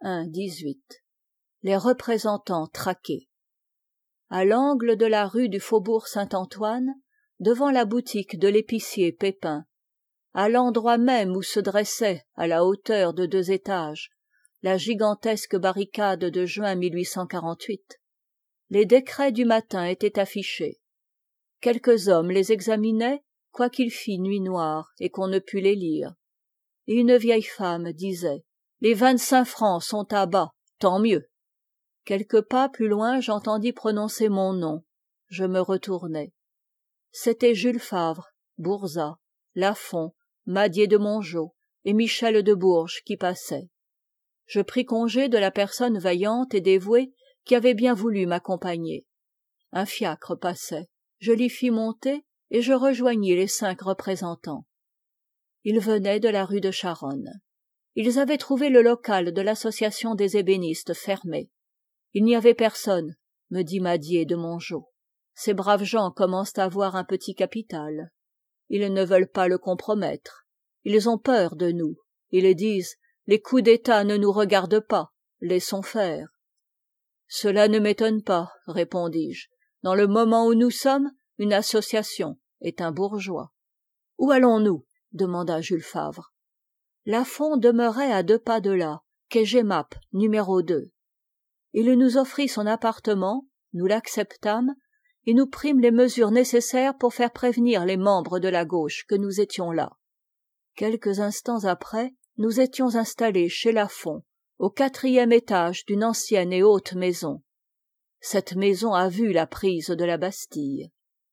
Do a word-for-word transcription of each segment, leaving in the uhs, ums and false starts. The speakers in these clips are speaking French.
un dix-huit. Les représentants traqués. À l'angle de la rue du Faubourg Saint-Antoine, devant la boutique de l'épicier Pépin, à l'endroit même où se dressait, à la hauteur de deux étages, la gigantesque barricade de juin mille huit cent quarante-huit, les décrets du matin étaient affichés. Quelques hommes les examinaient, quoiqu'il fît nuit noire et qu'on ne pût les lire. Et une vieille femme disait « Les vingt-cinq francs sont à bas, tant mieux ». Quelques pas plus loin, j'entendis prononcer mon nom. Je me retournai. C'était Jules Favre, Bourzat, Lafont, Madier de Mongeau et Michel de Bourges qui passaient. Je pris congé de la personne vaillante et dévouée qui avait bien voulu m'accompagner. Un fiacre passait. Je l'y fis monter et je rejoignis les cinq représentants. Ils venaient de la rue de Charonne. Ils avaient trouvé le local de l'association des ébénistes fermé. Il n'y avait personne, me dit Madier de Mongeau. Ces braves gens commencent à avoir un petit capital. Ils ne veulent pas le compromettre. Ils ont peur de nous. Ils disent, les coups d'État ne nous regardent pas, laissons faire. Cela ne m'étonne pas, répondis-je. Dans le moment où nous sommes, une association est un bourgeois. Où allons-nous? Demanda Jules Favre. Lafont demeurait à deux pas de là, quai Jemmapes, numéro deux. Il nous offrit son appartement, nous l'acceptâmes, et nous prîmes les mesures nécessaires pour faire prévenir les membres de la gauche que nous étions là. Quelques instants après, nous étions installés chez Lafont, au quatrième étage d'une ancienne et haute maison. Cette maison a vu la prise de la Bastille.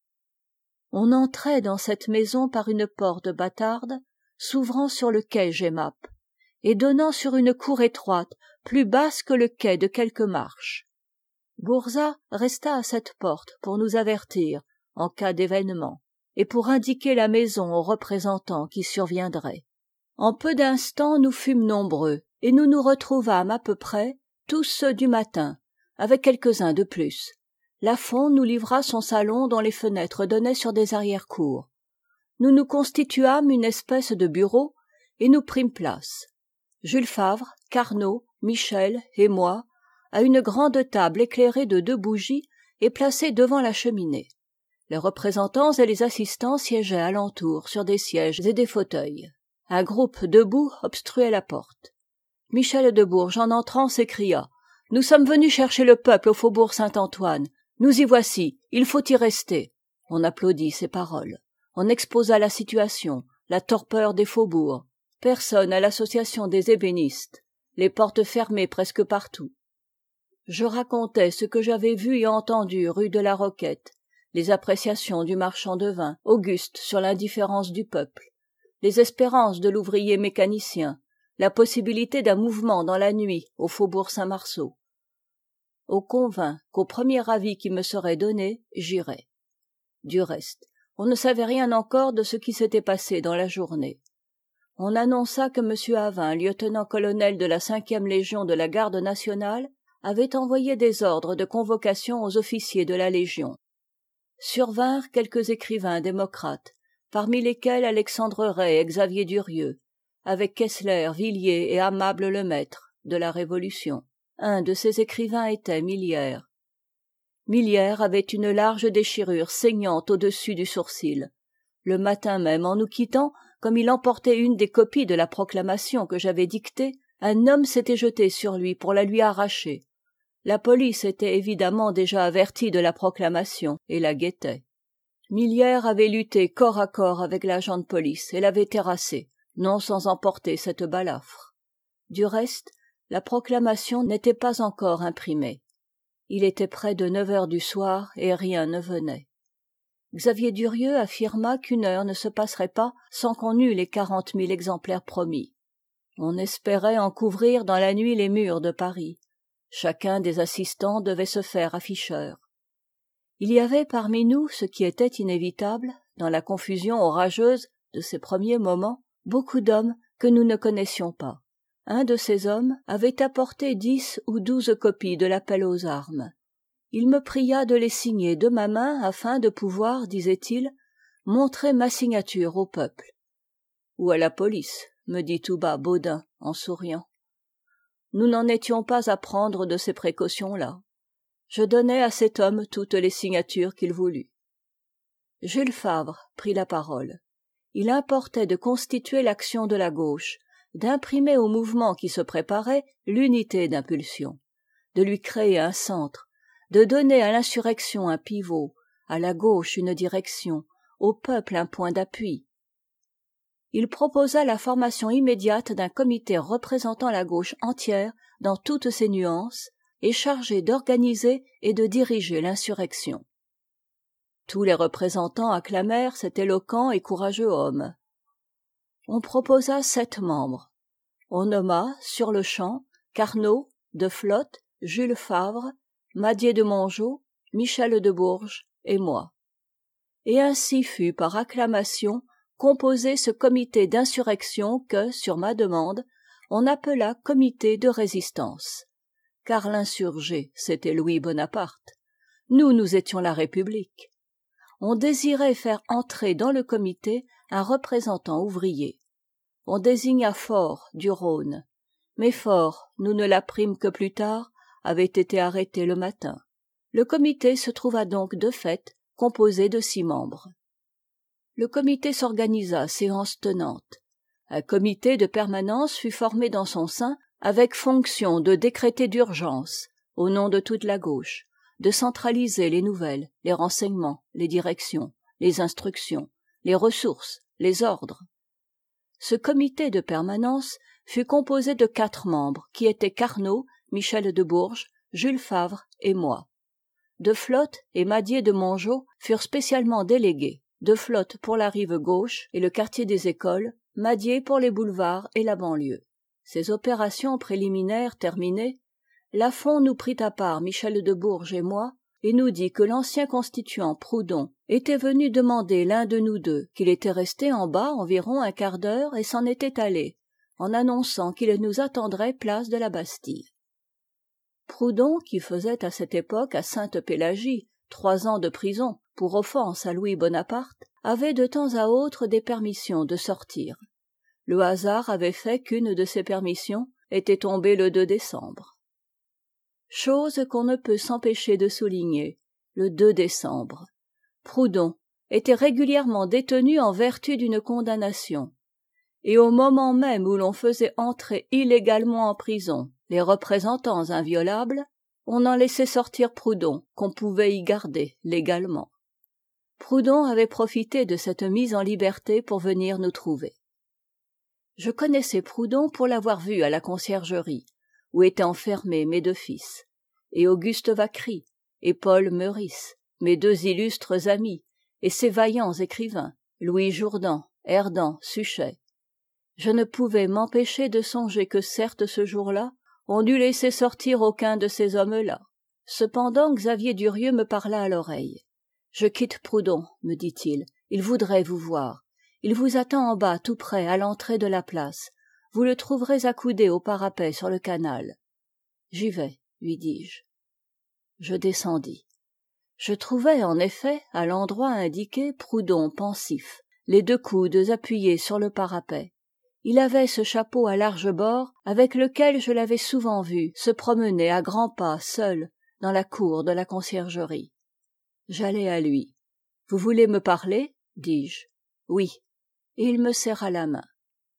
On entrait dans cette maison par une porte bâtarde, s'ouvrant sur le quai Jemmapes, et donnant sur une cour étroite, plus basse que le quai de quelques marches. Bourzat resta à cette porte pour nous avertir, en cas d'événement, et pour indiquer la maison aux représentants qui surviendraient. En peu d'instants nous fûmes nombreux, et nous nous retrouvâmes à peu près, tous ceux du matin, avec quelques-uns de plus. Lafont nous livra son salon dont les fenêtres donnaient sur des arrière-cours. Nous nous constituâmes une espèce de bureau, et nous prîmes place. Jules Favre, Carnot, Michel et moi, à une grande table éclairée de deux bougies et placée devant la cheminée. Les représentants et les assistants siégeaient alentour sur des sièges et des fauteuils. Un groupe debout obstruait la porte. Michel de Bourges, en entrant, s'écria « Nous sommes venus chercher le peuple au faubourg Saint-Antoine. Nous y voici, il faut y rester. » On applaudit ces paroles. On exposa la situation, la torpeur des faubourgs. Personne à l'association des ébénistes. Les portes fermées presque partout. Je racontais ce que j'avais vu et entendu rue de la Roquette, les appréciations du marchand de vin, Auguste, sur l'indifférence du peuple, les espérances de l'ouvrier mécanicien, la possibilité d'un mouvement dans la nuit au faubourg Saint-Marceau. On convint qu'au premier avis qui me serait donné, j'irais. Du reste, on ne savait rien encore de ce qui s'était passé dans la journée. On annonça que M. Havin, lieutenant-colonel de la cinquième Légion de la Garde nationale, avait envoyé des ordres de convocation aux officiers de la Légion. Survinrent quelques écrivains démocrates, parmi lesquels Alexandre Ray et Xavier Durieux, avec Kessler, Villiers et Amable Lemaître, de la Révolution. Un de ces écrivains était Millière. Millière avait une large déchirure saignante au-dessus du sourcil. Le matin même, en nous quittant, comme il emportait une des copies de la proclamation que j'avais dictée, un homme s'était jeté sur lui pour la lui arracher. La police était évidemment déjà avertie de la proclamation et la guettait. Millière avait lutté corps à corps avec l'agent de police et l'avait terrassé, non sans emporter cette balafre. Du reste, la proclamation n'était pas encore imprimée. Il était près de neuf heures du soir et rien ne venait. Xavier Durieux affirma qu'une heure ne se passerait pas sans qu'on eût les quarante mille exemplaires promis. On espérait en couvrir dans la nuit les murs de Paris. Chacun des assistants devait se faire afficheur. Il y avait parmi nous, ce qui était inévitable, dans la confusion orageuse de ces premiers moments, beaucoup d'hommes que nous ne connaissions pas. Un de ces hommes avait apporté dix ou douze copies de l'appel aux armes. Il me pria de les signer de ma main afin de pouvoir, disait-il, montrer ma signature au peuple. Ou à la police, me dit tout bas Baudin en souriant. nous n'en étions pas à prendre de ces précautions-là. Je donnai à cet homme toutes les signatures qu'il voulut. Jules Favre prit la parole. Il importait de constituer l'action de la gauche, d'imprimer au mouvement qui se préparait l'unité d'impulsion, de lui créer un centre, de donner à l'insurrection un pivot, à la gauche une direction, au peuple un point d'appui. Il proposa la formation immédiate d'un comité représentant la gauche entière dans toutes ses nuances et chargé d'organiser et de diriger l'insurrection. Tous les représentants acclamèrent cet éloquent et courageux homme. On proposa sept membres. On nomma, sur-le-champ, Carnot, De Flotte, Jules Favre, Madier de Mongeau, Michel de Bourges et moi. Et ainsi fut par acclamation composé ce comité d'insurrection que, sur ma demande, on appela comité de résistance. Car l'insurgé, c'était Louis Bonaparte. Nous, nous étions la République. On désirait faire entrer dans le comité un représentant ouvrier. On désigna Faure du Rhône. Mais Faure, nous ne l'apprîmes que plus tard, avait été arrêté le matin. Le comité se trouva donc de fait composé de six membres. Le comité s'organisa séance tenante. Un comité de permanence fut formé dans son sein avec fonction de décréter d'urgence, au nom de toute la gauche, de centraliser les nouvelles, les renseignements, les directions, les instructions, les ressources, les ordres. Ce comité de permanence fut composé de quatre membres, qui étaient Carnot, Michel de Bourges, Jules Favre et moi. De Flotte et Madier de Mongeau furent spécialement délégués. De Flotte pour la rive gauche et le quartier des écoles, Madier pour les boulevards et la banlieue. Ces opérations préliminaires terminées, Lafont nous prit à part Michel de Bourges et moi, et nous dit que l'ancien constituant Proudhon était venu demander l'un de nous deux, qu'il était resté en bas environ un quart d'heure et s'en était allé, en annonçant qu'il nous attendrait place de la Bastille. Proudhon, qui faisait à cette époque à Sainte-Pélagie trois ans de prison pour offense à Louis Bonaparte, avait de temps à autre des permissions de sortir. Le hasard avait fait qu'une de ces permissions était tombée le deux décembre. Chose qu'on ne peut s'empêcher de souligner, le deux décembre. Proudhon était régulièrement détenu en vertu d'une condamnation. Et au moment même où l'on faisait entrer illégalement en prison les représentants inviolables, on en laissait sortir Proudhon, qu'on pouvait y garder légalement. Proudhon avait profité de cette mise en liberté pour venir nous trouver. Je connaissais Proudhon pour l'avoir vu à la conciergerie, où étaient enfermés mes deux fils, et Auguste Vacry, et Paul Meurice, mes deux illustres amis, et ces vaillants écrivains, Louis Jourdan, Herdan, Suchet. Je ne pouvais m'empêcher de songer que certes ce jour-là, on dut laisser sortir aucun de ces hommes-là. Cependant, Xavier Durieux me parla à l'oreille. « Je quitte Proudhon, me dit-il, il voudrait vous voir. Il vous attend en bas, tout près, à l'entrée de la place. Vous le trouverez accoudé au parapet sur le canal. »« J'y vais, lui dis-je. » Je descendis. Je trouvai en effet, à l'endroit indiqué, Proudhon pensif, les deux coudes appuyés sur le parapet. Il avait ce chapeau à larges bords avec lequel je l'avais souvent vu se promener à grands pas seul dans la cour de la conciergerie. J'allai à lui. « Vous voulez me parler ?» dis-je. « Oui. » Et il me serra la main.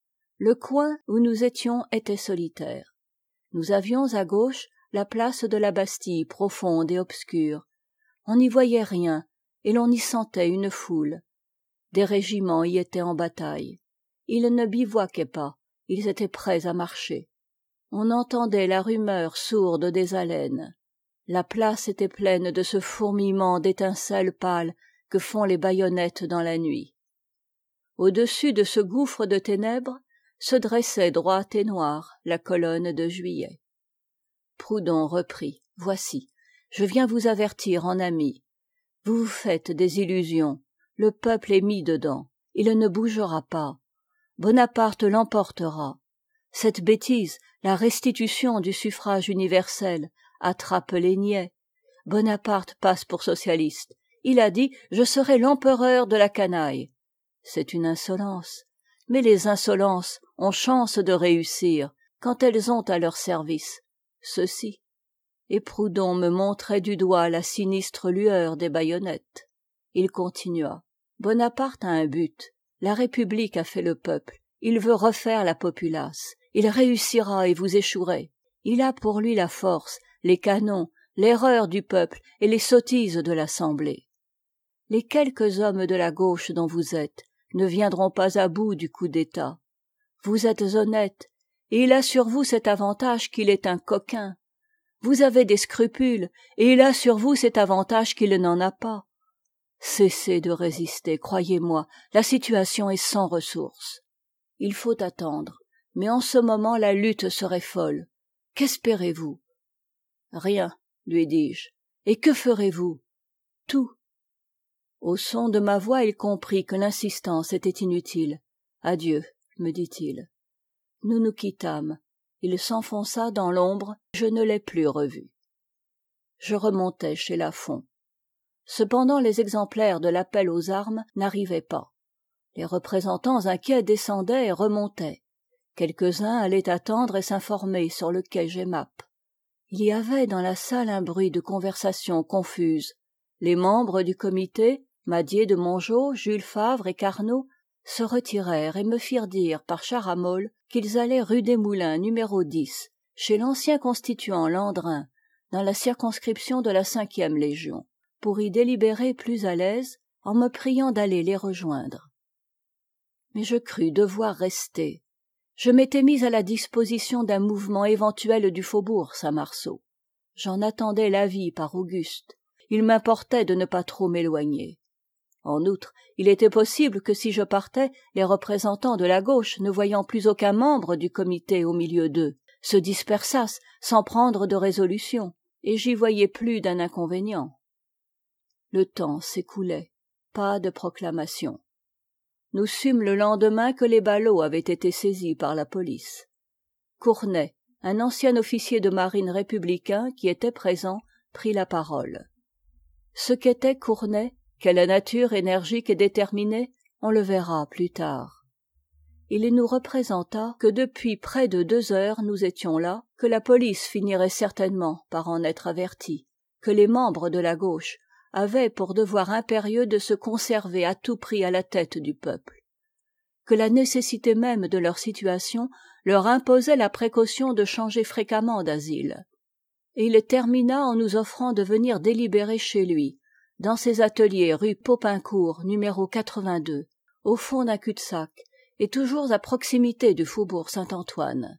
Le coin où nous étions était solitaire. Nous avions à gauche la place de la Bastille profonde et obscure. On n'y voyait rien et l'on y sentait une foule. Des régiments y étaient en bataille. Ils ne bivouaquaient pas, ils étaient prêts à marcher. On entendait la rumeur sourde des haleines. La place était pleine de ce fourmillement d'étincelles pâles que font les baïonnettes dans la nuit. Au-dessus de ce gouffre de ténèbres se dressait droite et noire la colonne de Juillet. Proudhon reprit. « Voici, je viens vous avertir en ami. Vous vous faites des illusions. Le peuple est mis dedans. Il ne bougera pas. Bonaparte l'emportera. Cette bêtise, la restitution du suffrage universel, attrape les niais. Bonaparte passe pour socialiste. Il a dit « Je serai l'empereur de la canaille ». C'est une insolence. Mais les insolences ont chance de réussir quand elles ont à leur service ceci. Et Proudhon me montrait du doigt la sinistre lueur des baïonnettes. Il continua. Bonaparte a un but. La République a fait le peuple. Il veut refaire la populace. Il réussira et vous échouerez. Il a pour lui la force, les canons, l'erreur du peuple et les sottises de l'Assemblée. Les quelques hommes de la gauche dont vous êtes ne viendront pas à bout du coup d'État. Vous êtes honnête, et il a sur vous cet avantage qu'il est un coquin. Vous avez des scrupules, et il a sur vous cet avantage qu'il n'en a pas. Cessez de résister, croyez-moi, la situation est sans ressources. Il faut attendre, mais en ce moment la lutte serait folle. Qu'espérez-vous? Rien, lui dis-je. Et que ferez-vous? Tout. Au son de ma voix, il comprit que l'insistance était inutile. Adieu, me dit-il. Nous nous quittâmes. Il s'enfonça dans l'ombre, je ne l'ai plus revu. Je remontai chez Lafon. Cependant les exemplaires de l'appel aux armes n'arrivaient pas. Les représentants inquiets descendaient et remontaient. Quelques-uns allaient attendre et s'informer sur le quai Jemmapes. Il y avait dans la salle un bruit de conversation confuse. Les membres du comité, Madier de Mongeau, Jules Favre et Carnot, se retirèrent et me firent dire par Charamolles qu'ils allaient rue des Moulins numéro dix, chez l'ancien constituant Landrin, dans la circonscription de la cinquième Légion, pour y délibérer plus à l'aise, en me priant d'aller les rejoindre. Mais je crus devoir rester. Je m'étais mise à la disposition d'un mouvement éventuel du faubourg Saint-Marceau. J'en attendais l'avis par Auguste. Il m'importait de ne pas trop m'éloigner. En outre, il était possible que si je partais, les représentants de la gauche, ne voyant plus aucun membre du comité au milieu d'eux, se dispersassent sans prendre de résolution, et j'y voyais plus d'un inconvénient. Le temps s'écoulait, pas de proclamation. Nous sûmes le lendemain que les ballots avaient été saisis par la police. Cournet, un ancien officier de marine républicain qui était présent, prit la parole. Ce qu'était Cournet, quelle nature énergique et déterminée, on le verra plus tard. Il nous représenta que depuis près de deux heures nous étions là, que la police finirait certainement par en être avertie, que les membres de la gauche avaient pour devoir impérieux de se conserver à tout prix à la tête du peuple, que la nécessité même de leur situation leur imposait la précaution de changer fréquemment d'asile. Et il termina en nous offrant de venir délibérer chez lui, dans ses ateliers rue Popincourt, numéro quatre-vingt-deux, au fond d'un cul-de-sac, et toujours à proximité du faubourg Saint-Antoine.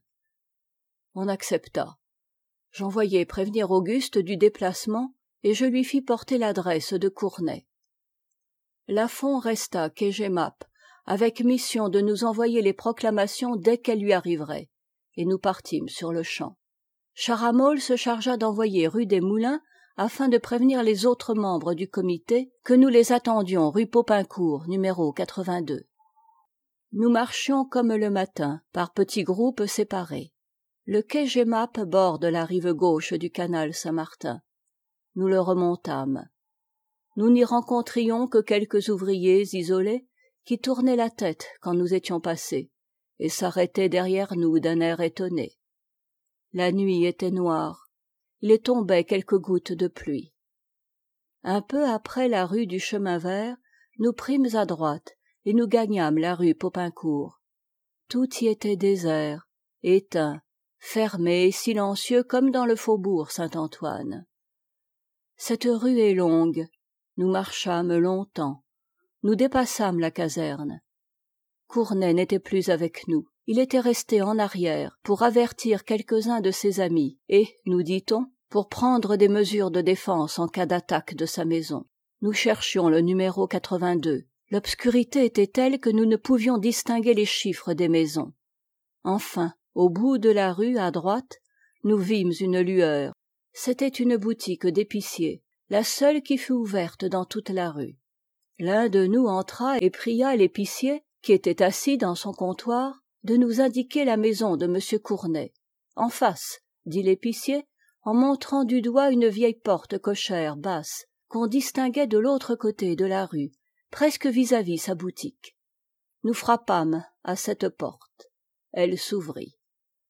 On accepta. J'envoyai prévenir Auguste du déplacement, et je lui fis porter l'adresse de Cournet. Lafon resta quai Jemmapes, avec mission de nous envoyer les proclamations dès qu'elles lui arriveraient, et nous partîmes sur le champ. Charamolles se chargea d'envoyer rue des Moulins afin de prévenir les autres membres du comité que nous les attendions rue Popincourt, numéro quatre-vingt-deux. Nous marchions comme le matin, par petits groupes séparés. Le quai Jemmapes borde la rive gauche du canal Saint-Martin. Nous le remontâmes. Nous n'y rencontrions que quelques ouvriers isolés qui tournaient la tête quand nous étions passés et s'arrêtaient derrière nous d'un air étonné. La nuit était noire. Il tombait quelques gouttes de pluie. Un peu après la rue du Chemin Vert, nous prîmes à droite et nous gagnâmes la rue Popincourt. Tout y était désert, éteint, fermé et silencieux comme dans le faubourg Saint-Antoine. Cette rue est longue. Nous marchâmes longtemps. Nous dépassâmes la caserne. Cournet n'était plus avec nous. Il était resté en arrière pour avertir quelques-uns de ses amis et, nous dit-on, pour prendre des mesures de défense en cas d'attaque de sa maison. Nous cherchions le numéro quatre-vingt-deux. L'obscurité était telle que nous ne pouvions distinguer les chiffres des maisons. Enfin, au bout de la rue, à droite, nous vîmes une lueur. C'était une boutique d'épicier, la seule qui fût ouverte dans toute la rue. L'un de nous entra et pria l'épicier, qui était assis dans son comptoir, de nous indiquer la maison de monsieur Cournet. En face, dit l'épicier, en montrant du doigt une vieille porte cochère basse, qu'on distinguait de l'autre côté de la rue, presque vis-à-vis sa boutique. Nous frappâmes à cette porte. Elle s'ouvrit.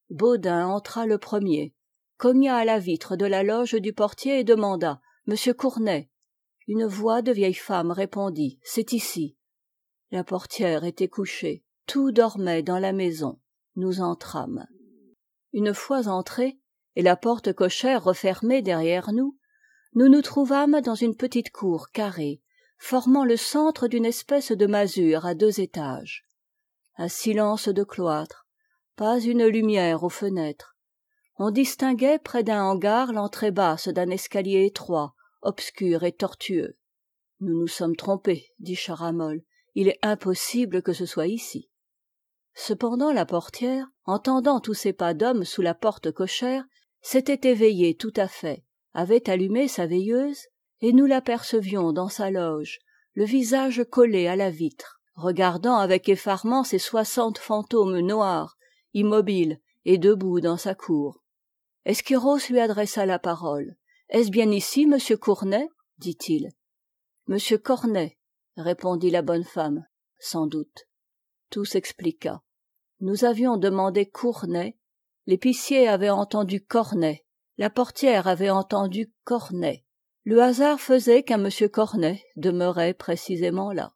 Baudin entra le premier, cogna à la vitre de la loge du portier et demanda « Monsieur Cournet ?» Une voix de vieille femme répondit « C'est ici ». La portière était couchée, tout dormait dans la maison. Nous entrâmes. Une fois entrés, et la porte cochère refermée derrière nous, nous nous trouvâmes dans une petite cour carrée, formant le centre d'une espèce de masure à deux étages. Un silence de cloître, pas une lumière aux fenêtres. On distinguait près d'un hangar l'entrée basse d'un escalier étroit, obscur et tortueux. « Nous nous sommes trompés, » dit Charamol. « Il est impossible que ce soit ici. » Cependant la portière, entendant tous ces pas d'hommes sous la porte cochère, s'était éveillée tout à fait, avait allumé sa veilleuse, et nous l'apercevions dans sa loge, le visage collé à la vitre, regardant avec effarement ces soixante fantômes noirs, immobiles et debout dans sa cour. Esquirros lui adressa la parole. « Est-ce bien ici, monsieur Cournet ?» dit-il. « Monsieur Cornet, » répondit la bonne femme, sans doute. Tout s'expliqua. Nous avions demandé Cournet, l'épicier avait entendu Cornet, la portière avait entendu Cornet. Le hasard faisait qu'un monsieur Cornet demeurait précisément là.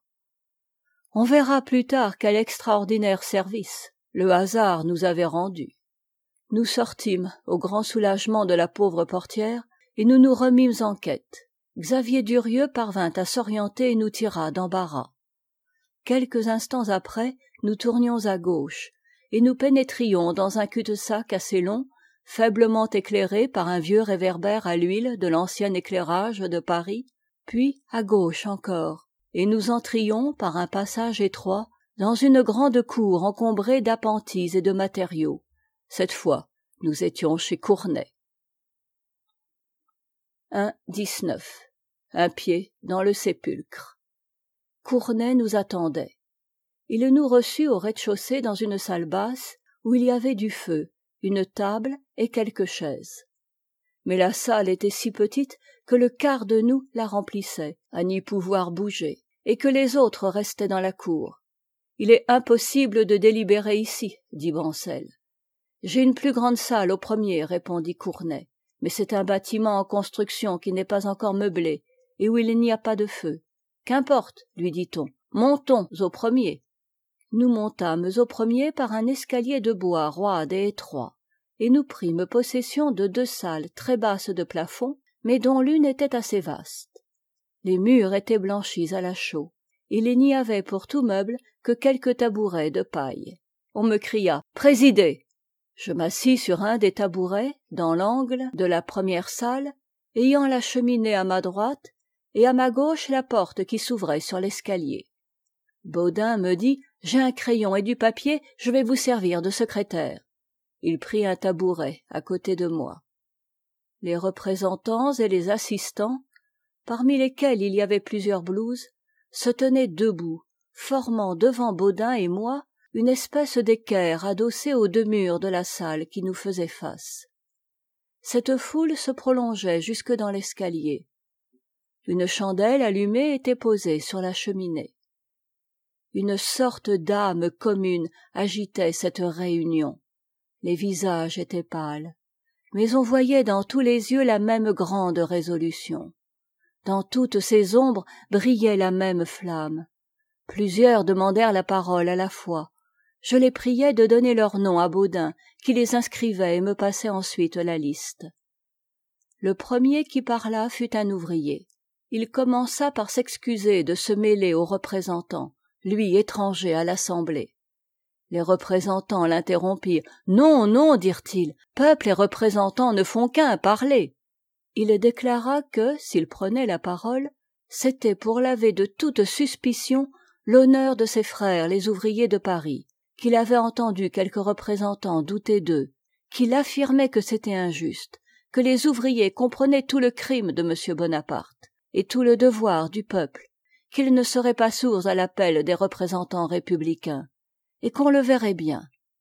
On verra plus tard quel extraordinaire service le hasard nous avait rendu. Nous sortîmes au grand soulagement de la pauvre portière et nous nous remîmes en quête. Xavier Durieux parvint à s'orienter et nous tira d'embarras. Quelques instants après, nous tournions à gauche et nous pénétrions dans un cul-de-sac assez long, faiblement éclairé par un vieux réverbère à l'huile de l'ancien éclairage de Paris, puis à gauche encore, et nous entrions par un passage étroit dans une grande cour encombrée d'appentis et de matériaux. Cette fois, nous étions chez Cournet. un dix-neuf. Un pied dans le sépulcre. Cournet nous attendait. Il nous reçut au rez-de-chaussée dans une salle basse où il y avait du feu, une table et quelques chaises. Mais la salle était si petite que le quart de nous la remplissait, à n'y pouvoir bouger, et que les autres restaient dans la cour. « Il est impossible de délibérer ici, » dit Bancel. « J'ai une plus grande salle au premier, » répondit Cournet, « mais c'est un bâtiment en construction qui n'est pas encore meublé et où il n'y a pas de feu. Qu'importe, lui dit-on, montons au premier. » Nous montâmes au premier par un escalier de bois roide et étroit, et nous prîmes possession de deux salles très basses de plafond, mais dont l'une était assez vaste. Les murs étaient blanchis à la chaux. Il n'y avait pour tout meuble que quelques tabourets de paille. On me cria « Présidez !» Je m'assis sur un des tabourets, dans l'angle de la première salle, ayant la cheminée à ma droite, et à ma gauche la porte qui s'ouvrait sur l'escalier. Baudin me dit « J'ai un crayon et du papier, je vais vous servir de secrétaire. » Il prit un tabouret à côté de moi. Les représentants et les assistants, parmi lesquels il y avait plusieurs blouses, se tenaient debout, formant devant Baudin et moi une espèce d'équerre adossée aux deux murs de la salle qui nous faisait face. Cette foule se prolongeait jusque dans l'escalier. Une chandelle allumée était posée sur la cheminée. Une sorte d'âme commune agitait cette réunion. Les visages étaient pâles, mais on voyait dans tous les yeux la même grande résolution. Dans toutes ces ombres brillait la même flamme. Plusieurs demandèrent la parole à la fois. Je les priai de donner leurs noms à Baudin, qui les inscrivait et me passait ensuite la liste. Le premier qui parla fut un ouvrier. Il commença par s'excuser de se mêler aux représentants, lui étranger à l'Assemblée. Les représentants l'interrompirent. « Non, non, dirent-ils, peuple et représentants ne font qu'un, parler. » Il déclara que, s'il prenait la parole, c'était pour laver de toute suspicion l'honneur de ses frères les ouvriers de Paris, qu'il avait entendu quelques représentants douter d'eux, qu'il affirmait que c'était injuste, que les ouvriers comprenaient tout le crime de M. Bonaparte et tout le devoir du peuple, qu'ils ne seraient pas sourds à l'appel des représentants républicains, et qu'on le verrait bien.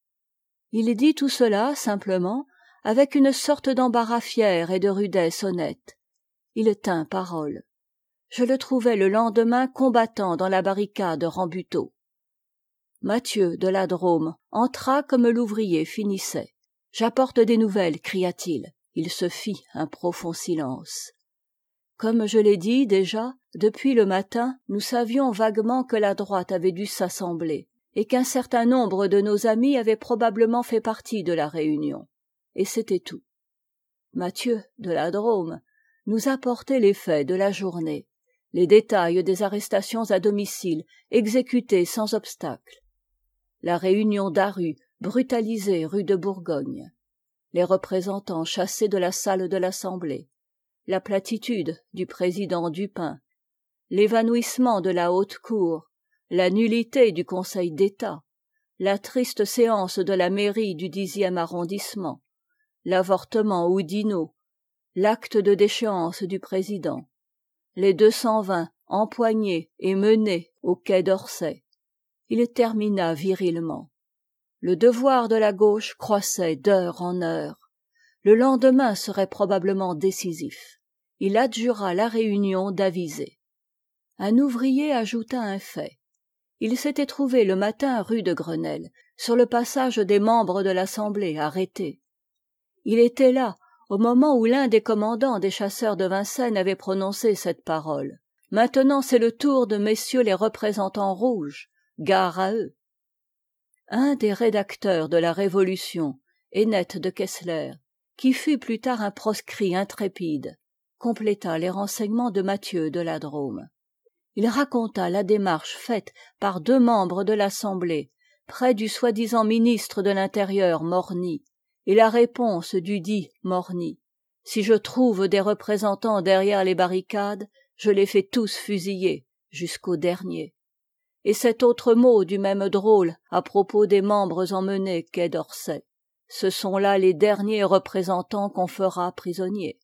Il dit tout cela simplement, avec une sorte d'embarras fier et de rudesse honnête. Il tint parole. Je le trouvai le lendemain combattant dans la barricade Rambuteau. Mathieu de la Drôme entra comme l'ouvrier finissait. j'apporte des nouvelles, cria-t-il. Il se fit un profond silence. Comme je l'ai dit déjà, depuis le matin, nous savions vaguement que la droite avait dû s'assembler, et qu'un certain nombre de nos amis avaient probablement fait partie de la réunion. Et c'était tout. Mathieu, de la Drôme, nous apportait les faits de la journée, les détails des arrestations à domicile, exécutées sans obstacle, la réunion d'Aru, brutalisée rue de Bourgogne, les représentants chassés de la salle de l'Assemblée, la platitude du président Dupin, l'évanouissement de la haute cour, la nullité du Conseil d'État, la triste séance de la mairie du dixième arrondissement, l'avortement Oudinot, l'acte de déchéance du président, les deux cent vingt empoignés et menés au quai d'Orsay. Il termina virilement. Le devoir de la gauche croissait d'heure en heure. Le lendemain serait probablement décisif. Il adjura la réunion d'aviser. Un ouvrier ajouta un fait. Il s'était trouvé le matin rue de Grenelle, sur le passage des membres de l'Assemblée arrêtés. Il était là, au moment où l'un des commandants des chasseurs de Vincennes avait prononcé cette parole. Maintenant c'est le tour de messieurs les représentants rouges. Gare à eux. Un des rédacteurs de la Révolution, Hennette de Kessler, qui fut plus tard un proscrit intrépide, compléta les renseignements de Mathieu de la Drôme. Il raconta la démarche faite par deux membres de l'Assemblée près du soi-disant ministre de l'Intérieur Morny, et la réponse du dit Morny. Si je trouve des représentants derrière les barricades, je les fais tous fusiller, jusqu'au dernier. Et cet autre mot du même drôle à propos des membres emmenés quai d'Orsay. Ce sont là les derniers représentants qu'on fera prisonniers.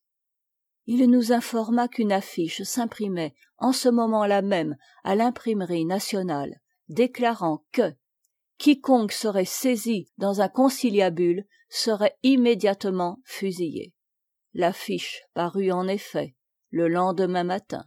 Il nous informa qu'une affiche s'imprimait en ce moment-là même à l'imprimerie nationale, déclarant que quiconque serait saisi dans un conciliabule serait immédiatement fusillé. L'affiche parut en effet le lendemain matin.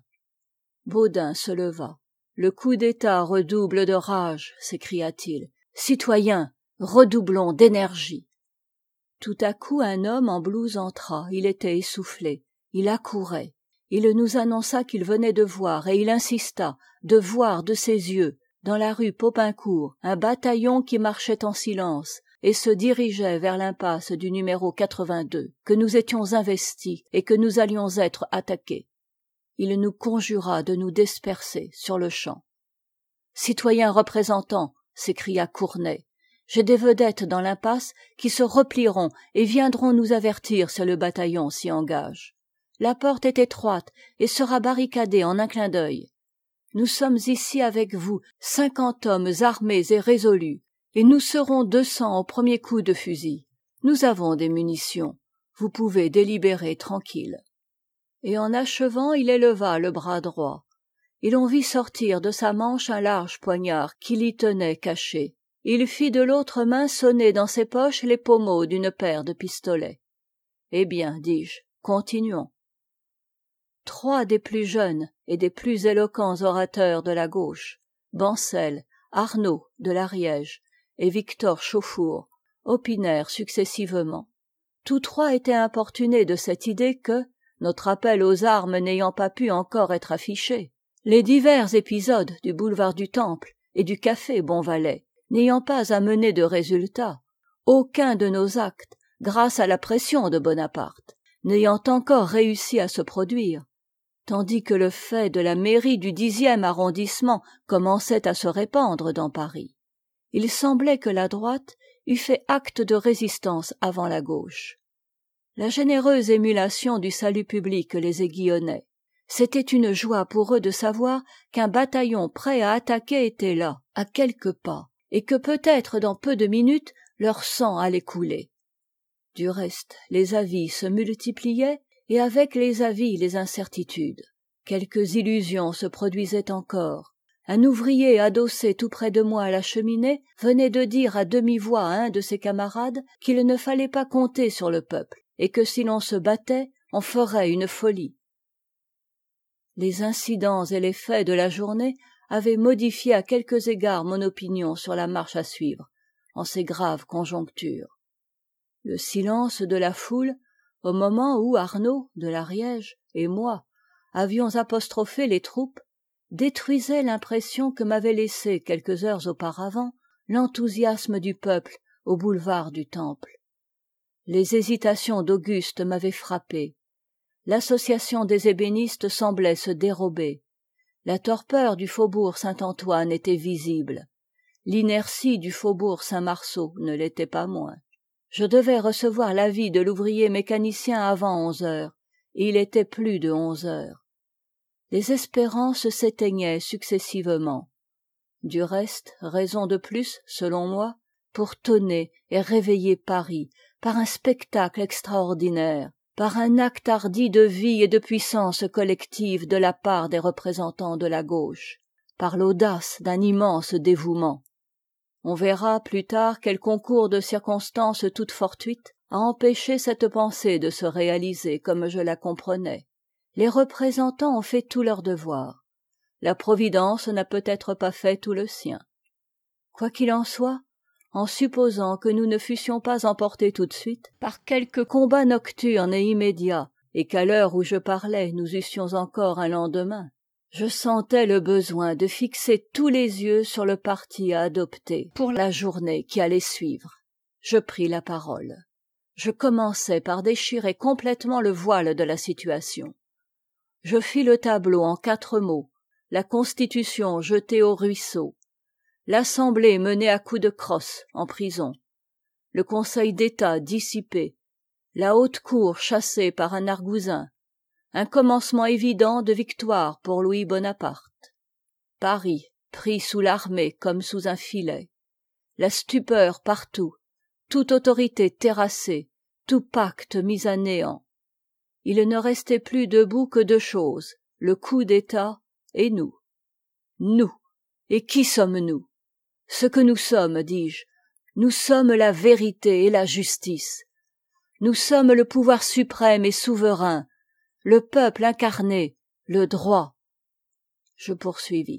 Baudin se leva. Le coup d'État redouble de rage, s'écria-t-il. Citoyens, redoublons d'énergie. Tout à coup un homme en blouse entra. Il était essoufflé. Il accourait. Il nous annonça qu'il venait de voir, et il insista, de voir de ses yeux, dans la rue Popincourt, un bataillon qui marchait en silence et se dirigeait vers l'impasse du numéro quatre-vingt-deux, que nous étions investis et que nous allions être attaqués. Il nous conjura de nous disperser sur le champ. « Citoyens représentants, s'écria Cournet, j'ai des vedettes dans l'impasse qui se replieront et viendront nous avertir si le bataillon s'y engage. La porte est étroite et sera barricadée en un clin d'œil. Nous sommes ici avec vous, cinquante hommes armés et résolus, et nous serons deux cents au premier coup de fusil. Nous avons des munitions. Vous pouvez délibérer tranquille. » Et en achevant, il éleva le bras droit. Et l'on vit sortir de sa manche un large poignard qui l'y tenait caché. Il fit de l'autre main sonner dans ses poches les pommeaux d'une paire de pistolets. « Eh bien, dis-je, continuons. » Trois des plus jeunes et des plus éloquents orateurs de la gauche, Bancel, Arnaud de l'Ariège et Victor Chauffour, opinèrent successivement. Tous trois étaient importunés de cette idée que, notre appel aux armes n'ayant pas pu encore être affiché, les divers épisodes du boulevard du Temple et du café Bonvalet n'ayant pas amené de résultat, aucun de nos actes, grâce à la pression de Bonaparte, n'ayant encore réussi à se produire, tandis que le fait de la mairie du dixième arrondissement commençait à se répandre dans Paris, il semblait que la droite eût fait acte de résistance avant la gauche. La généreuse émulation du salut public les aiguillonnait. C'était une joie pour eux de savoir qu'un bataillon prêt à attaquer était là, à quelques pas, et que peut-être dans peu de minutes leur sang allait couler. Du reste, les avis se multipliaient, et avec les avis les incertitudes. Quelques illusions se produisaient encore. Un ouvrier adossé tout près de moi à la cheminée venait de dire à demi-voix à un de ses camarades qu'il ne fallait pas compter sur le peuple, et que si l'on se battait, on ferait une folie. Les incidents et les faits de la journée avaient modifié à quelques égards mon opinion sur la marche à suivre, en ces graves conjonctures. Le silence de la foule, au moment où Arnauld de l'Ariège et moi avions apostrophé les troupes, détruisait l'impression que m'avait laissée quelques heures auparavant l'enthousiasme du peuple au boulevard du Temple. Les hésitations d'Auguste m'avaient frappé. L'association des ébénistes semblait se dérober. La torpeur du faubourg Saint-Antoine était visible. L'inertie du faubourg Saint-Marceau ne l'était pas moins. Je devais recevoir l'avis de l'ouvrier mécanicien avant onze heures, et il était plus de onze heures. Les espérances s'éteignaient successivement. Du reste, raison de plus, selon moi, pour tonner et réveiller Paris par un spectacle extraordinaire, par un acte hardi de vie et de puissance collective de la part des représentants de la gauche, par l'audace d'un immense dévouement. On verra plus tard quel concours de circonstances toutes fortuites a empêché cette pensée de se réaliser comme je la comprenais. Les représentants ont fait tout leur devoir. La Providence n'a peut-être pas fait tout le sien. Quoi qu'il en soit, en supposant que nous ne fussions pas emportés tout de suite par quelque combat nocturne et immédiat, et qu'à l'heure où je parlais nous eussions encore un lendemain, je sentais le besoin de fixer tous les yeux sur le parti à adopter pour la journée qui allait suivre. Je pris la parole. Je commençai par déchirer complètement le voile de la situation. Je fis le tableau en quatre mots, la Constitution jetée au ruisseau, l'Assemblée menée à coups de crosse en prison, le Conseil d'État dissipé, la haute cour chassée par un argousin, un commencement évident de victoire pour Louis Bonaparte, Paris pris sous l'armée comme sous un filet, la stupeur partout, toute autorité terrassée, tout pacte mis à néant. Il ne restait plus debout que deux choses, le coup d'État et nous. Nous. Et qui sommes-nous? Ce que nous sommes, dis-je, nous sommes la vérité et la justice. Nous sommes le pouvoir suprême et souverain, le peuple incarné, le droit. Je poursuivis.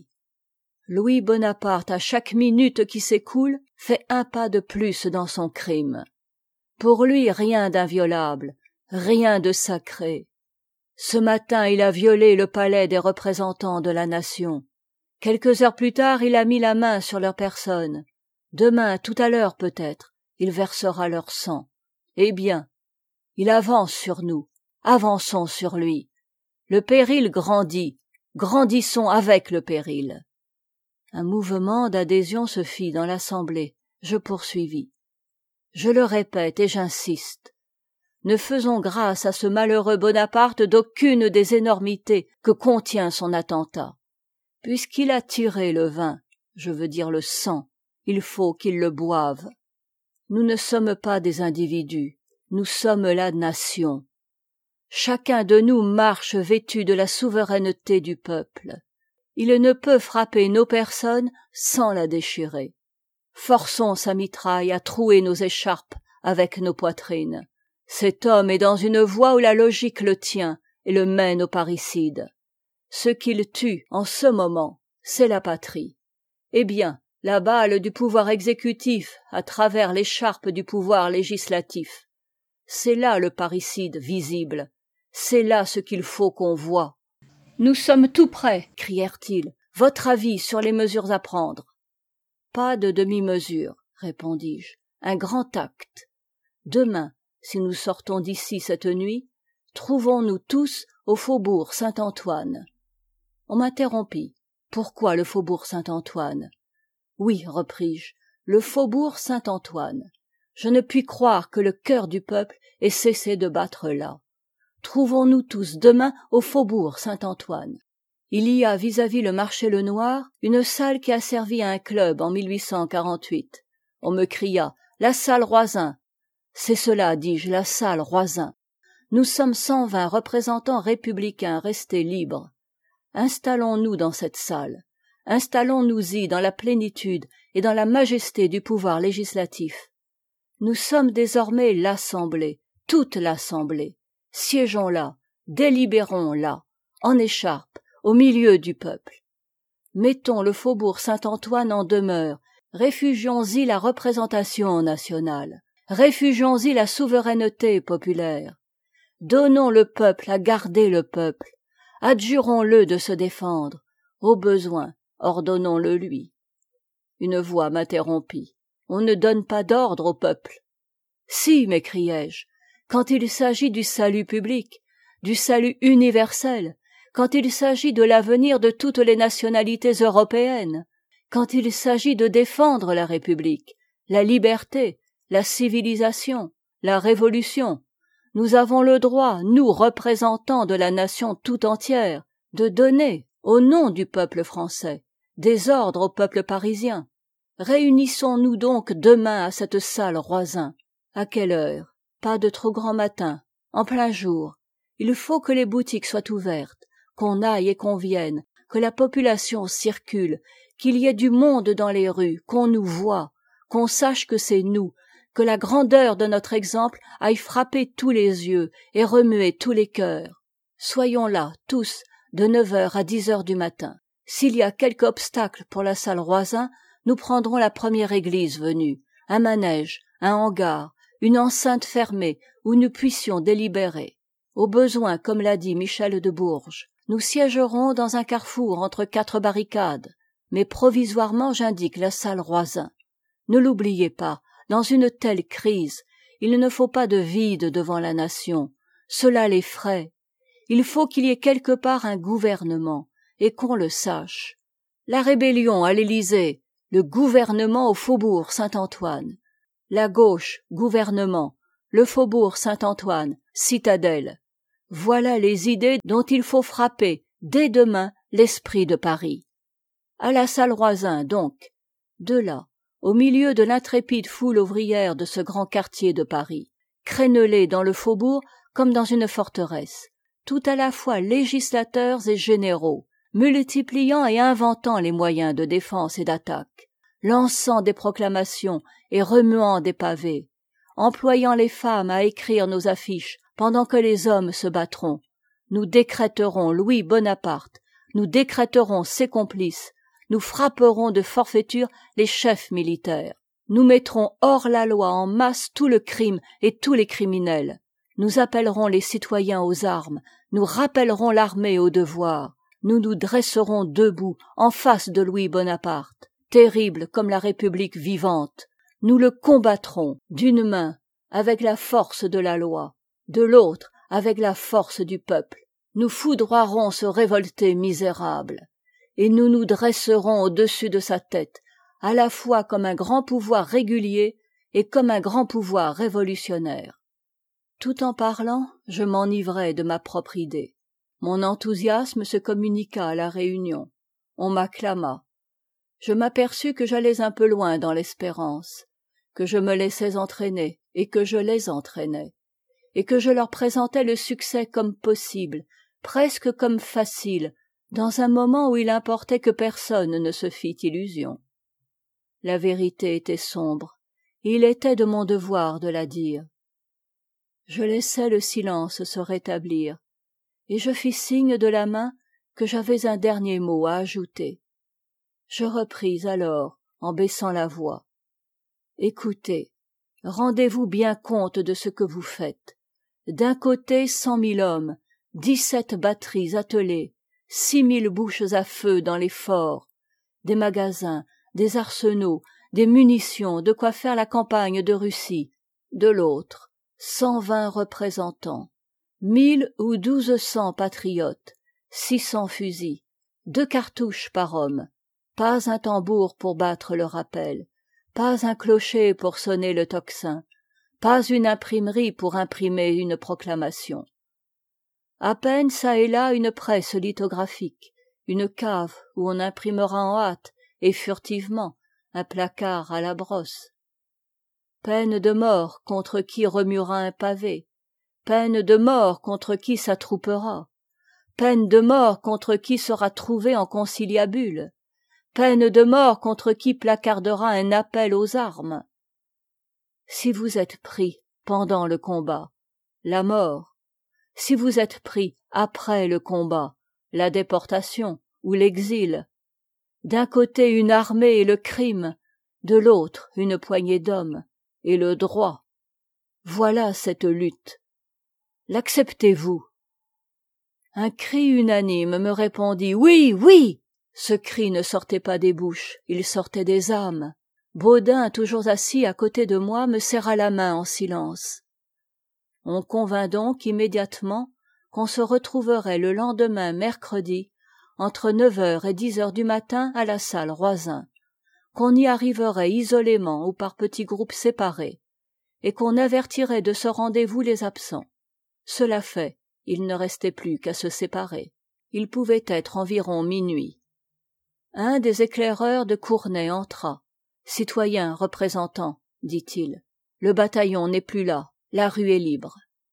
Louis Bonaparte, à chaque minute qui s'écoule, fait un pas de plus dans son crime. Pour lui, rien d'inviolable, rien de sacré. Ce matin, il a violé le palais des représentants de la nation. Quelques heures plus tard, il a mis la main sur leur personne. Demain, tout à l'heure peut-être, il versera leur sang. Eh bien, il avance sur nous. Avançons sur lui. Le péril grandit. Grandissons avec le péril. Un mouvement d'adhésion se fit dans l'Assemblée. Je poursuivis. Je le répète et j'insiste. Ne faisons grâce à ce malheureux Bonaparte d'aucune des énormités que contient son attentat. Puisqu'il a tiré le vin, je veux dire le sang, il faut qu'il le boive. Nous ne sommes pas des individus, nous sommes la nation. Chacun de nous marche vêtu de la souveraineté du peuple. Il ne peut frapper nos personnes sans la déchirer. Forçons sa mitraille à trouer nos écharpes avec nos poitrines. Cet homme est dans une voie où la logique le tient et le mène au parricide. Ce qu'il tue en ce moment, c'est la patrie. Eh bien, la balle du pouvoir exécutif à travers l'écharpe du pouvoir législatif. C'est là le parricide visible. C'est là ce qu'il faut qu'on voie. Nous sommes tout prêts, crièrent-ils. Votre avis sur les mesures à prendre? Pas de demi-mesure, répondis-je. Un grand acte. Demain, si nous sortons d'ici cette nuit, trouvons-nous tous au faubourg Saint-Antoine. On m'interrompit. Pourquoi le faubourg Saint-Antoine? Oui, repris-je, le faubourg Saint-Antoine. Je ne puis croire que le cœur du peuple ait cessé de battre là. Trouvons-nous tous demain au faubourg Saint-Antoine. Il y a vis-à-vis le marché Lenoir une salle qui a servi à un club en mille huit cent quarante-huit. On me cria « La salle Roisin ». C'est cela, dis-je, la salle Roisin. Nous sommes cent vingt représentants républicains restés libres. Installons-nous dans cette salle. Installons-nous-y dans la plénitude et dans la majesté du pouvoir législatif. Nous sommes désormais l'Assemblée, toute l'Assemblée. Siégeons là, délibérons là, en écharpe, au milieu du peuple. Mettons le faubourg Saint-Antoine en demeure, réfugions-y la représentation nationale. réfugions-y la souveraineté populaire. Donnons le peuple à garder le peuple. Adjurons-le de se défendre. Au besoin, ordonnons-le lui. Une voix m'interrompit. On ne donne pas d'ordre au peuple. Si, m'écriai-je, quand il s'agit du salut public, du salut universel, quand il s'agit de l'avenir de toutes les nationalités européennes, quand il s'agit de défendre la République, la liberté, la civilisation, la révolution, nous avons le droit, nous représentants de la nation tout entière, de donner, au nom du peuple français, des ordres au peuple parisien. Réunissons-nous donc demain à cette salle Roisin. À quelle heure? Pas de trop grand matin, en plein jour. Il faut que les boutiques soient ouvertes, qu'on aille et qu'on vienne, que la population circule, qu'il y ait du monde dans les rues, qu'on nous voie, qu'on sache que c'est nous, que la grandeur de notre exemple aille frapper tous les yeux et remuer tous les cœurs. Soyons là, tous, de neuf heures à dix heures du matin. S'il y a quelque obstacle pour la salle Roisin, nous prendrons la première église venue, un manège, un hangar, une enceinte fermée où nous puissions délibérer. Au besoin, comme l'a dit Michel de Bourges, nous siégerons dans un carrefour entre quatre barricades, mais provisoirement j'indique la salle Roisin. Ne l'oubliez pas, dans une telle crise, il ne faut pas de vide devant la nation, cela l'effraie. Il faut qu'il y ait quelque part un gouvernement, et qu'on le sache. La rébellion à l'Élysée, le gouvernement au faubourg Saint-Antoine. La gauche, gouvernement, le faubourg Saint-Antoine, citadelle. Voilà les idées dont il faut frapper dès demain l'esprit de Paris. À la salle Roisin, donc. De là, au milieu de l'intrépide foule ouvrière de ce grand quartier de Paris, crénelée dans le faubourg comme dans une forteresse, tout à la fois législateurs et généraux, multipliant et inventant les moyens de défense et d'attaque, lançant des proclamations et remuant des pavés, employant les femmes à écrire nos affiches pendant que les hommes se battront. Nous décréterons Louis Bonaparte, nous décréterons ses complices, nous frapperons de forfaiture les chefs militaires. Nous mettrons hors la loi en masse tout le crime et tous les criminels. Nous appellerons les citoyens aux armes, nous rappellerons l'armée au devoir. Nous nous dresserons debout en face de Louis Bonaparte, terrible comme la République vivante. Nous le combattrons d'une main avec la force de la loi, de l'autre avec la force du peuple. Nous foudroierons ce révolté misérable, et nous nous dresserons au-dessus de sa tête, à la fois comme un grand pouvoir régulier et comme un grand pouvoir révolutionnaire. Tout en parlant, je m'enivrais de ma propre idée. Mon enthousiasme se communiqua à la réunion. On m'acclama. Je m'aperçus que j'allais un peu loin dans l'espérance, que je me laissais entraîner et que je les entraînais, et que je leur présentais le succès comme possible, presque comme facile, dans un moment où il importait que personne ne se fît illusion. La vérité était sombre, et il était de mon devoir de la dire. Je laissai le silence se rétablir, et je fis signe de la main que j'avais un dernier mot à ajouter. Je repris alors, en baissant la voix. Écoutez, rendez-vous bien compte de ce que vous faites. D'un côté, cent mille hommes, dix-sept batteries attelées, six mille bouches à feu dans les forts, des magasins, des arsenaux, des munitions, de quoi faire la campagne de Russie. De l'autre, cent vingt représentants, mille ou douze cents patriotes, six cents fusils, deux cartouches par homme, pas un tambour pour battre le rappel, pas un clocher pour sonner le tocsin, pas une imprimerie pour imprimer une proclamation. À peine çà et là une presse lithographique, une cave où on imprimera en hâte et furtivement un placard à la brosse. Peine de mort contre qui remuera un pavé, peine de mort contre qui s'attroupera, peine de mort contre qui sera trouvé en conciliabule, peine de mort contre qui placardera un appel aux armes. Si vous êtes pris pendant le combat, la mort. Si vous êtes pris après le combat, la déportation ou l'exil. D'un côté une armée et le crime, de l'autre une poignée d'hommes et le droit. Voilà cette lutte. L'acceptez-vous? Un cri unanime me répondit: oui, oui. Ce cri ne sortait pas des bouches, il sortait des âmes. Baudin, toujours assis à côté de moi, me serra la main en silence. On convint donc immédiatement qu'on se retrouverait le lendemain mercredi entre neuf heures et dix heures du matin à la salle Roisin, qu'on y arriverait isolément ou par petits groupes séparés, et qu'on avertirait de ce rendez-vous les absents. Cela fait, il ne restait plus qu'à se séparer. Il pouvait être environ minuit. Un des éclaireurs de Cournay entra. « Citoyens représentants, dit-il, le bataillon n'est plus là, la rue est libre. »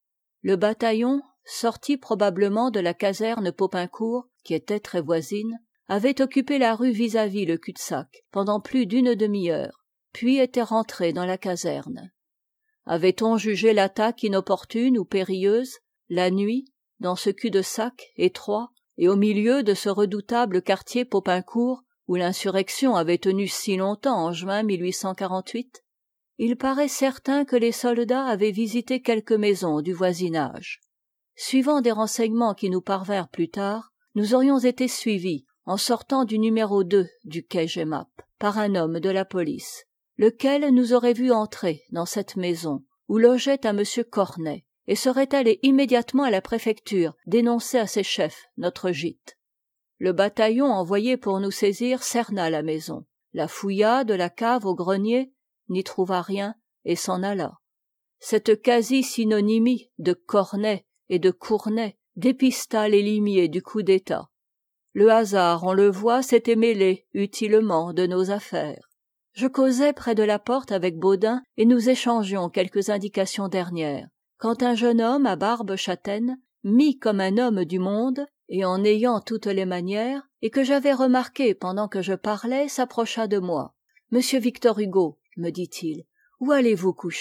Le bataillon, sorti probablement de la caserne Popincourt, qui était très voisine, avait occupé la rue vis-à-vis le cul-de-sac pendant plus d'une demi-heure, puis était rentré dans la caserne. Avait-on jugé l'attaque inopportune ou périlleuse, la nuit, dans ce cul-de-sac étroit, et au milieu de ce redoutable quartier Popincourt, où l'insurrection avait tenu si longtemps en juin mille huit cent quarante-huit? Il paraît certain que les soldats avaient visité quelques maisons du voisinage. Suivant des renseignements qui nous parvinrent plus tard, nous aurions été suivis, en sortant du numéro deux du quai Jemmapes, par un homme de la police, lequel nous aurait vus entrer dans cette maison, où logeait un monsieur Cornet, et serait allé immédiatement à la préfecture dénoncer à ses chefs notre gîte. Le bataillon envoyé pour nous saisir cerna la maison, la fouilla de la cave au grenier, n'y trouva rien et s'en alla. Cette quasi-synonymie de Cornet et de Cournay dépista les limiers du coup d'État. Le hasard, on le voit, s'était mêlé utilement de nos affaires. Je causais près de la porte avec Baudin et nous échangions quelques indications dernières, quand un jeune homme à barbe châtaine, mis comme un homme du monde, et en ayant toutes les manières, et que j'avais remarqué pendant que je parlais, s'approcha de moi. « Monsieur Victor Hugo, me dit-il, où allez-vous coucher? »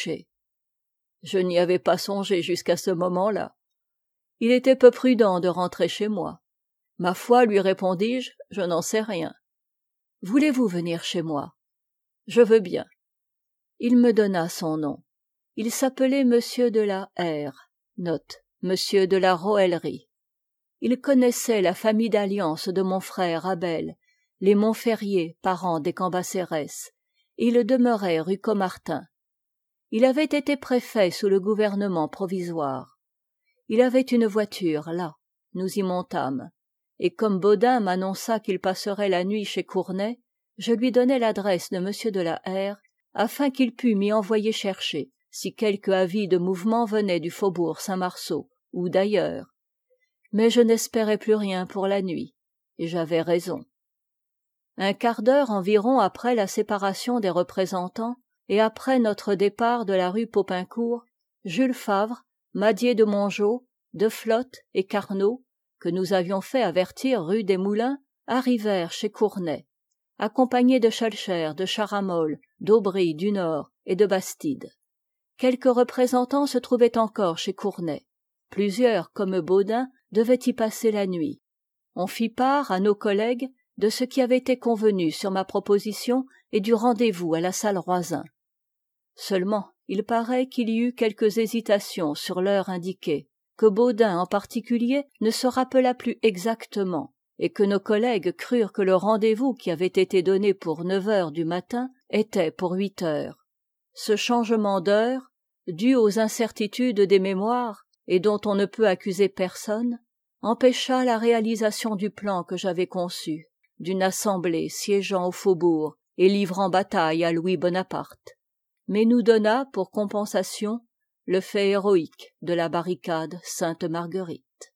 Je n'y avais pas songé jusqu'à ce moment-là. Il était peu prudent de rentrer chez moi. Ma foi, lui répondis-je, je n'en sais rien. Voulez-vous venir chez moi? Je veux bien. Il me donna son nom. Il s'appelait Monsieur de la R, note, Monsieur de la Roellerie. Il connaissait la famille d'alliance de mon frère Abel, les Montferrier, parents des Cambacérès, et il demeurait rue Caumartin. Il avait été préfet sous le gouvernement provisoire. Il avait une voiture là, nous y montâmes, et comme Baudin m'annonça qu'il passerait la nuit chez Cournay, je lui donnai l'adresse de Monsieur de la R, afin qu'il pût m'y envoyer chercher, si quelque avis de mouvement venait du faubourg Saint-Marceau, ou d'ailleurs. Mais je n'espérais plus rien pour la nuit, et j'avais raison. Un quart d'heure environ après la séparation des représentants, et après notre départ de la rue Popincourt, Jules Favre, Madier de Mongeau, De Flotte et Carnot, que nous avions fait avertir rue des Moulins, arrivèrent chez Cournay, accompagnés de Schœlcher, de Charamol, d'Aubry, du Nord et de Bastide. Quelques représentants se trouvaient encore chez Cournay. Plusieurs, comme Baudin, devaient y passer la nuit. On fit part à nos collègues de ce qui avait été convenu sur ma proposition et du rendez-vous à la salle Roisin. Seulement, il paraît qu'il y eut quelques hésitations sur l'heure indiquée, que Baudin en particulier ne se rappela plus exactement, et que nos collègues crurent que le rendez-vous qui avait été donné pour neuf heures du matin était pour huit heures. Ce changement d'heure, dû aux incertitudes des mémoires et dont on ne peut accuser personne, empêcha la réalisation du plan que j'avais conçu, d'une assemblée siégeant au faubourg et livrant bataille à Louis Bonaparte, mais nous donna pour compensation le fait héroïque de la barricade Sainte-Marguerite.